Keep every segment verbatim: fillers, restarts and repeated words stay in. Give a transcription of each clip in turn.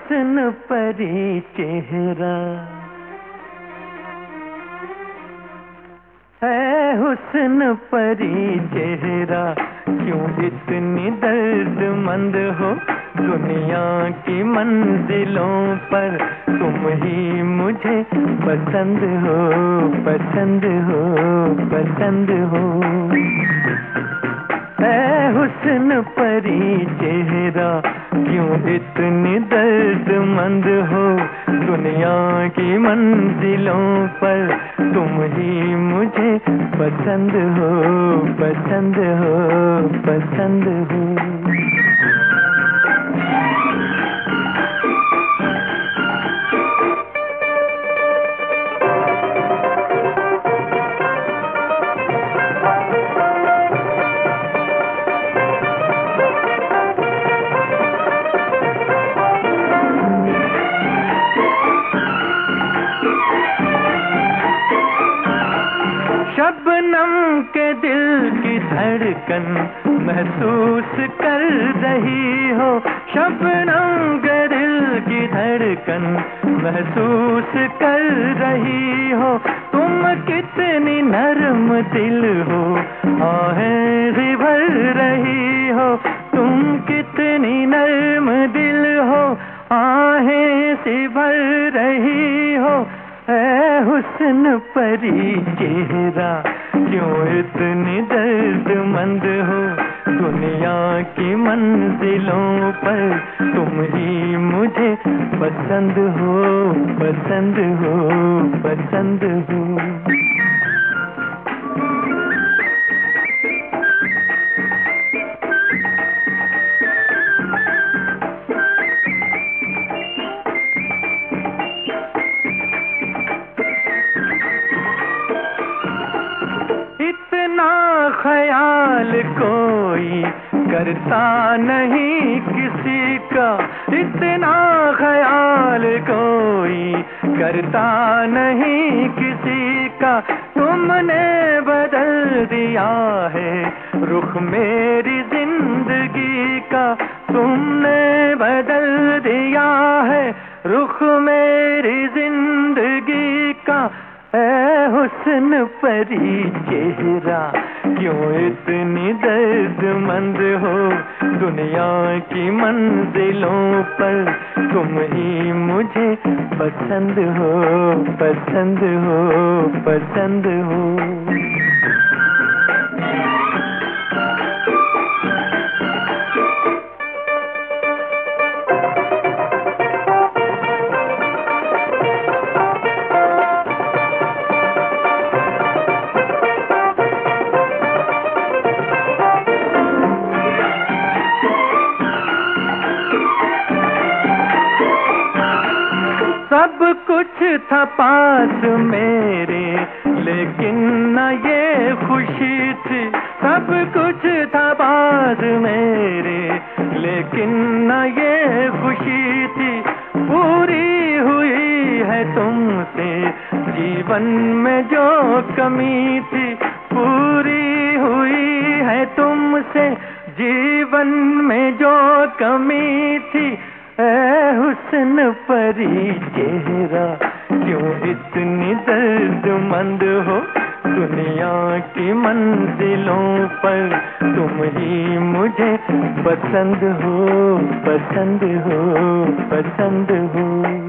हुस्न परी चेहरा है, हुस्न परी चेहरा, क्यों इतनी दर्दमंद हो। दुनिया की मंजिलों पर तुम ही मुझे पसंद हो, पसंद हो, पसंद हो। है हुस्न परी चेहरा, क्यों इतनी दर्दमंद हो। दुनिया की मंजिलों पर तुम ही मुझे पसंद हो, पसंद हो, पसंद हो। शबनम के दिल की धड़कन महसूस कर रही हो। शबनम के दिल की धड़कन महसूस कर रही हो। तुम कितनी नरम दिल हो, आहें भी भर रही हो। तुम कितनी नरम दिल हो, आहें सी भर रही हो। है हुस्न परी चेहरा, क्यों इतनी दर्दमंद हो। दुनिया की मंजिलों पर तुम ही मुझे पसंद हो, पसंद हो, पसंद हो। ख्याल कोई करता नहीं किसी का, इतना ख्याल कोई करता नहीं किसी का। तुमने बदल दिया है रुख मेरी जिंदगी का। तुमने बदल दिया है रुख मेरी जिंदगी का। है हुस्न परी चेहरा, क्यों इतनी दर्दमंद हो। दुनिया की मंजिलों पर तुम ही मुझे पसंद हो, पसंद हो, पसंद हो। सब कुछ था पास मेरे, लेकिन न ये खुशी थी। सब कुछ था पास मेरे, लेकिन न ये खुशी थी। पूरी हुई है तुमसे जीवन में जो कमी थी। पूरी हुई है तुमसे जीवन में जो कमी थी। है हुस्न परी चेहरा, क्यों इतनी दर्दमंद हो। दुनिया की मंजिलों पर तुम ही मुझे पसंद हो, पसंद हो, पसंद हो।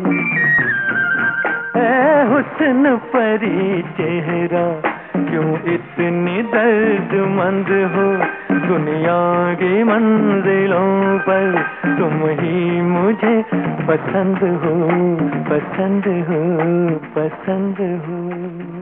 है हुस्न परी चेहरा, क्यों इतनी दर्दमंद हो। दुनिया की मंजिलों पर तुम ही मुझे पसंद हो, पसंद हो, पसंद हो।